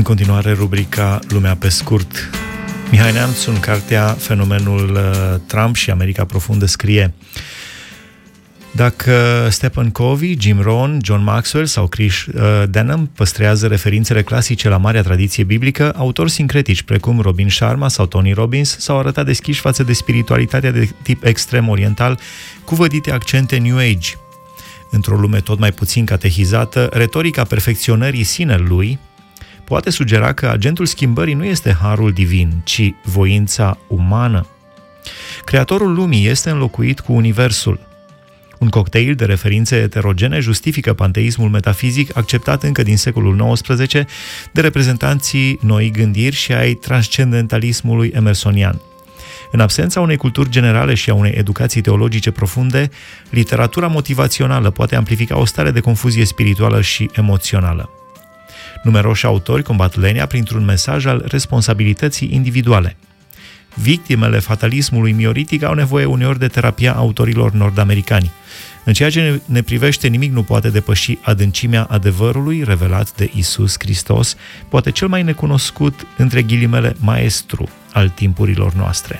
În continuare, rubrica Lumea pe scurt. Mihai Neamțu, în cartea Fenomenul Trump și America profundă, scrie: dacă Stephen Covey, Jim Rohn, John Maxwell sau Chris Denham păstrează referințele clasice la marea tradiție biblică, autori sincretici precum Robin Sharma sau Tony Robbins s-au arătat deschiși față de spiritualitatea de tip extrem oriental, cu vădite accente New Age. Într-o lume tot mai puțin catehizată, retorica perfecționării sinelui poate sugera că agentul schimbării nu este harul divin, ci voința umană. Creatorul lumii este înlocuit cu universul. Un cocktail de referințe eterogene justifică panteismul metafizic acceptat încă din secolul XIX de reprezentanții noii gândiri și ai transcendentalismului emersonian. În absența unei culturi generale și a unei educații teologice profunde, literatura motivațională poate amplifica o stare de confuzie spirituală și emoțională. Numeroși autori combat lenia printr-un mesaj al responsabilității individuale. Victimele fatalismului mioritic au nevoie uneori de terapia autorilor nord-americani. În ceea ce ne privește, nimic nu poate depăși adâncimea adevărului revelat de Iisus Hristos, poate cel mai necunoscut, între ghilimele, maestru al timpurilor noastre.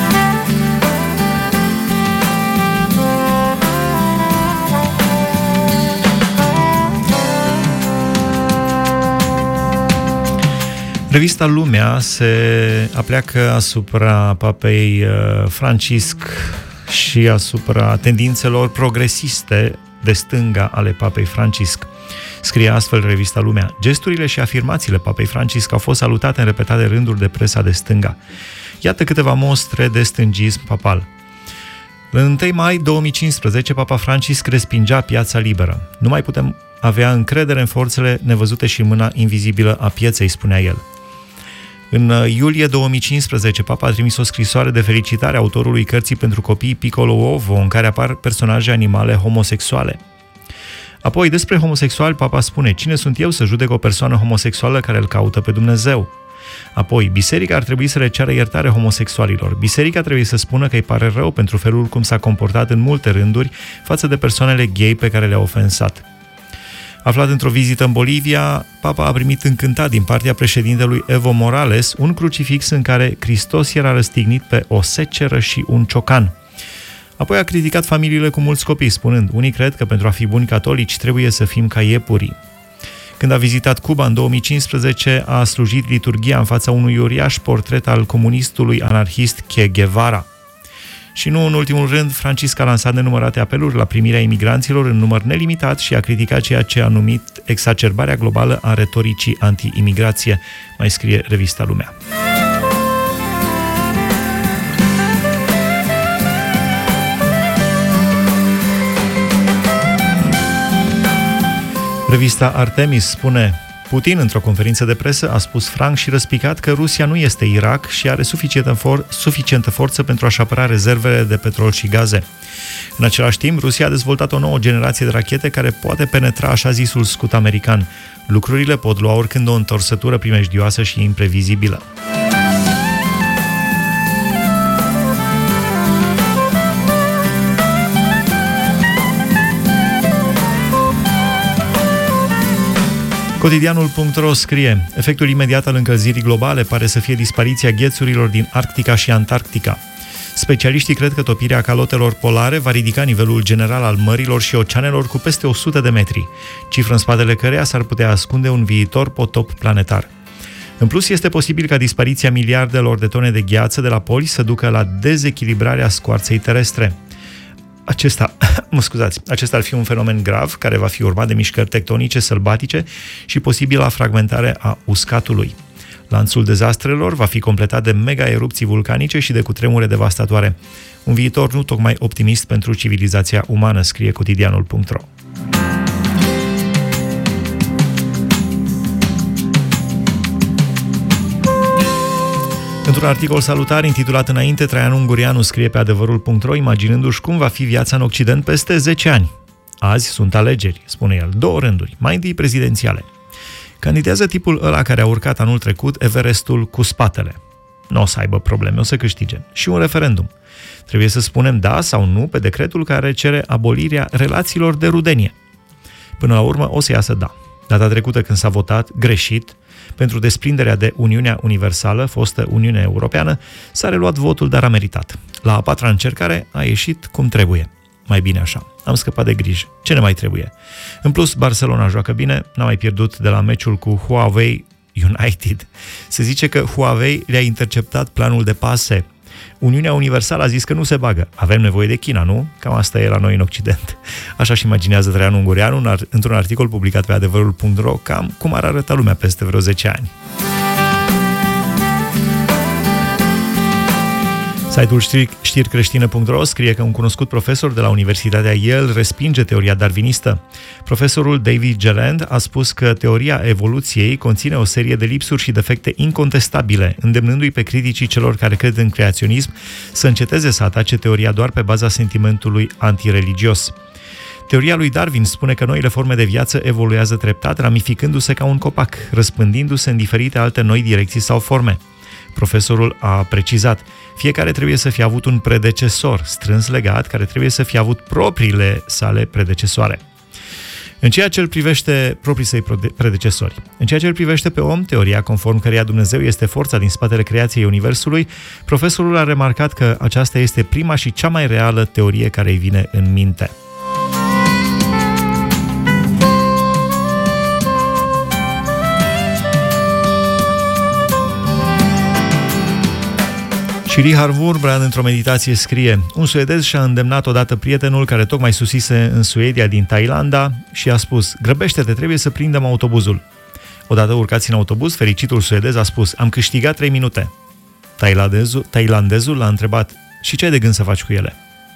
Revista Lumea se apleacă asupra papei Francisc și asupra tendințelor progresiste de stânga ale papei Francisc. Scrie astfel revista Lumea: gesturile și afirmațiile papei Francisc au fost salutate în repetate rânduri de presa de stânga. Iată câteva mostre de stângism papal. În 1 mai 2015, papa Francisc respingea piața liberă. Nu mai putem avea încredere în forțele nevăzute și în mâna invizibilă a pieței, spunea el. În iulie 2015, papa a trimis o scrisoare de felicitare autorului cărții pentru copii Piccolo Ovo, în care apar personaje animale homosexuale. Apoi, despre homosexuali, papa spune: cine sunt eu să judec o persoană homosexuală care îl caută pe Dumnezeu? Apoi, biserica ar trebui să le ceară iertare homosexualilor. Biserica trebuie să spună că îi pare rău pentru felul cum s-a comportat în multe rânduri față de persoanele gay pe care le-a ofensat. Aflat într-o vizită în Bolivia, papa a primit încântat din partea președintelui Evo Morales un crucifix în care Hristos era răstignit pe o seceră și un ciocan. Apoi a criticat familiile cu mulți copii, spunând: unii cred că pentru a fi buni catolici trebuie să fim ca iepurii. Când a vizitat Cuba în 2015, a slujit liturghia în fața unui uriaș portret al comunistului anarhist Che Guevara. Și nu în ultimul rând, Francisc a lansat nenumărate apeluri la primirea imigranților în număr nelimitat și a criticat ceea ce a numit exacerbarea globală a retoricii anti-imigrație, mai scrie revista Lumea. Revista Artemis spune: Putin, într-o conferință de presă, a spus franc și răspicat că Rusia nu este Irak și are suficientă forță pentru a-și apăra rezervele de petrol și gaze. În același timp, Rusia a dezvoltat o nouă generație de rachete care poate penetra așa zisul scut american. Lucrurile pot lua oricând o întorsătură primejdioasă și imprevizibilă. Cotidianul.ro scrie: efectul imediat al încălzirii globale pare să fie dispariția ghețurilor din Arctica și Antarctica. Specialiștii cred că topirea calotelor polare va ridica nivelul general al mărilor și oceanelor cu peste 100 de metri, cifră în spatele căreia s-ar putea ascunde un viitor potop planetar. În plus, este posibil ca dispariția miliardelor de tone de gheață de la poli să ducă la dezechilibrarea scoarței terestre. Acesta ar fi un fenomen grav care va fi urmat de mișcări tectonice sălbatice și posibila fragmentare a uscatului. Lanțul dezastrelor va fi completat de mega-erupții vulcanice și de cutremure devastatoare. Un viitor nu tocmai optimist pentru civilizația umană, scrie cotidianul.ro. Într-un articol salutar intitulat Înainte, Traian Ungureanu scrie pe adevărul.ro, imaginându-și cum va fi viața în Occident peste 10 ani. Azi sunt alegeri, spune el, 2 rânduri, mai întâi prezidențiale. Candidează tipul ăla care a urcat anul trecut Everestul cu spatele. Nu o să aibă probleme, o să câștige. Și un referendum. Trebuie să spunem da sau nu pe decretul care cere abolirea relațiilor de rudenie. Până la urmă o să iasă da. Data trecută când s-a votat, greșit, pentru desprinderea de Uniunea Universală, fostă Uniune Europeană, s-a reluat votul, dar a meritat. La a patra încercare a ieșit cum trebuie. Mai bine așa. Am scăpat de grijă. Ce ne mai trebuie? În plus, Barcelona joacă bine, n-a mai pierdut de la meciul cu Huawei United. Se zice că Huawei le-a interceptat planul de pase. Uniunea Universală a zis că nu se bagă. Avem nevoie de China, nu? Cam asta e la noi în Occident. Așa și imaginează Traian Ungureanu într-un articol publicat pe adevărul.ro, cam cum ar arăta lumea peste vreo 10 ani. Site-ul știricreștine.ro scrie că un cunoscut profesor de la Universitatea Yale respinge teoria darwinistă. Profesorul David Gerland a spus că teoria evoluției conține o serie de lipsuri și defecte incontestabile, îndemnându-i pe criticii celor care cred în creaționism să înceteze să atace teoria doar pe baza sentimentului antireligios. Teoria lui Darwin spune că noile forme de viață evoluează treptat, ramificându-se ca un copac, răspândindu-se în diferite alte noi direcții sau forme. Profesorul a precizat: fiecare trebuie să fie avut un predecesor strâns legat, care trebuie să fie avut propriile sale predecesoare. În ceea ce îl privește proprii săi predecesori. În ceea ce îl privește pe om, teoria conform căreia Dumnezeu este forța din spatele creației Universului, profesorul a remarcat că aceasta este prima și cea mai reală teorie care îi vine în minte. Shiri Harvurbrand într-o meditație scrie: un suedez și-a îndemnat odată prietenul care tocmai susise în Suedia din Thailanda și a spus: grăbește-te, trebuie să prindem autobuzul. Odată urcați în autobuz, fericitul suedez a spus: am câștigat 3 minute. Thailandezul l-a întrebat: și ce ai de gând să faci cu ele?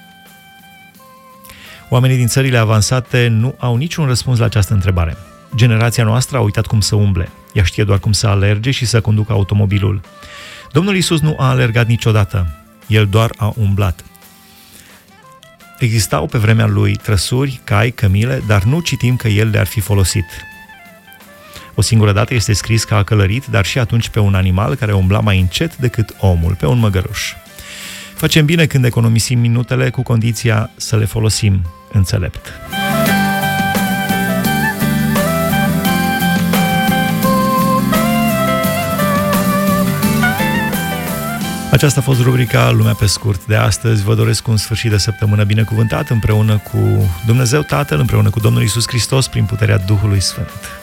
Oamenii din țările avansate nu au niciun răspuns la această întrebare. Generația noastră a uitat cum să umble. Ea știe doar cum să alerge și să conducă automobilul. Domnul Iisus nu a alergat niciodată, El doar a umblat. Existau pe vremea lui trăsuri, cai, cămile, dar nu citim că El le-ar fi folosit. O singură dată este scris că a călărit, dar și atunci pe un animal care umbla mai încet decât omul, pe un măgăruș. Facem bine când economisim minutele, cu condiția să le folosim înțelept. Aceasta a fost rubrica Lumea pe scurt de astăzi. Vă doresc un sfârșit de săptămână binecuvântat împreună cu Dumnezeu Tatăl, împreună cu Domnul Iisus Hristos, prin puterea Duhului Sfânt.